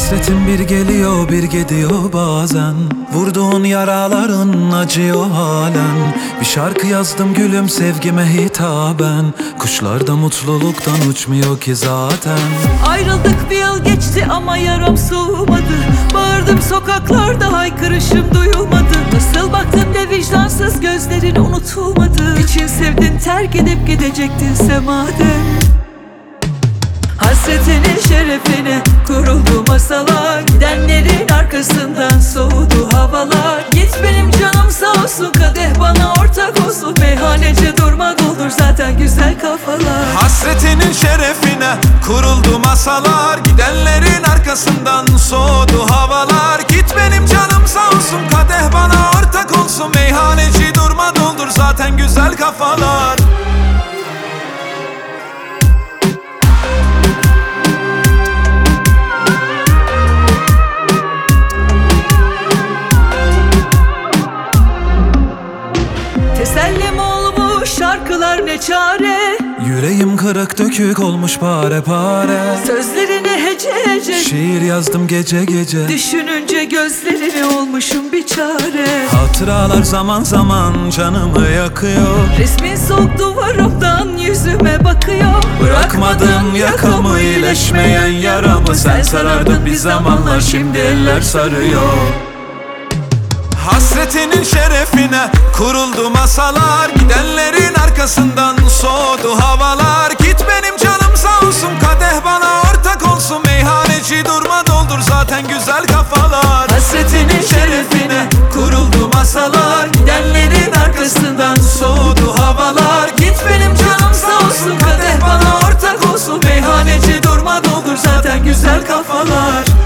Hasretin bir geliyor bir gidiyor bazen. Vurduğun yaraların acıyor halen. Bir şarkı yazdım gülüm sevgime hitaben. Kuşlar da mutluluktan uçmuyor ki zaten. Ayrıldık bir yıl geçti ama yaram soğumadı. Bağırdım sokaklarda haykırışım duyulmadı. Nasıl baktın de vicdansız gözlerin unutulmadı. İçin sevdin terk edip gidecektinse madem. Hasretinin şerefine kuruldu masalar. Gidenlerin arkasından soğudu havalar. Git benim canım sağ olsun, kadeh bana ortak olsun. Meyhaneci durma doldur zaten güzel kafalar. Hasretinin şerefine kuruldu masalar. Gidenlerin arkasından soğudu havalar. Git benim canım sağ olsun, kadeh bana ortak olsun. Meyhaneci durma doldur zaten güzel kafalar. Tesellim olmuş şarkılar ne çare. Yüreğim kırık dökük olmuş pare pare. Sözlerini hece hece Şiir yazdım gece gece. düşününce gözlerini olmuşum bir çare. Hatıralar zaman zaman canımı yakıyor. Resmin soğuk duvarımdan yüzüme bakıyor. Bırakmadım yakamı iyileşmeyen yaramı. Sen sarardın bir zamanlar şimdi eller sarıyor. Hasretinin şerefine kuruldu masalar. Gidenlerin arkasından soğudu havalar. Git benim canım sağ olsun, kadeh bana ortak olsun. Meyhaneci durma doldur zaten güzel kafalar. Hasretinin şerefine kuruldu masalar. Gidenlerin arkasından soğudu havalar. Git benim canım sağ olsun, kadeh bana ortak olsun. Meyhaneci durma doldur zaten güzel kafalar.